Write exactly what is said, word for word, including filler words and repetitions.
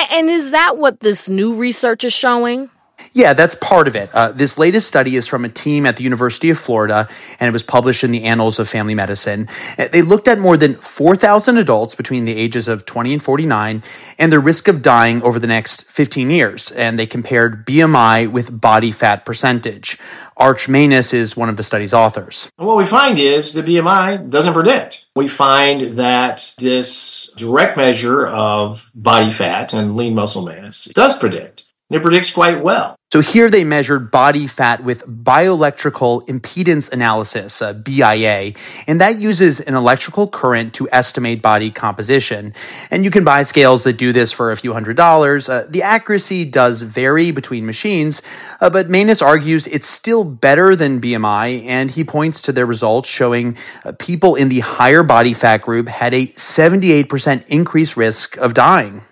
A- And is that what this new research is showing? Yeah, that's part of it. Uh, this latest study is from a team at the University of Florida, and it was published in the Annals of Family Medicine. Uh, They looked at more than four thousand adults between the ages of twenty and forty-nine and their risk of dying over the next fifteen years, and they compared B M I with body fat percentage. Arch Manus is one of the study's authors. And what we find is the B M I doesn't predict. We find that this direct measure of body fat and lean muscle mass does predict. It predicts quite well. So here they measured body fat with bioelectrical impedance analysis, uh, B I A, and that uses an electrical current to estimate body composition. And you can buy scales that do this for a few hundred dollars. Uh, the accuracy does vary between machines, uh, but Manus argues it's still better than B M I, and he points to their results showing uh, people in the higher body fat group had a seventy-eight percent increased risk of dying.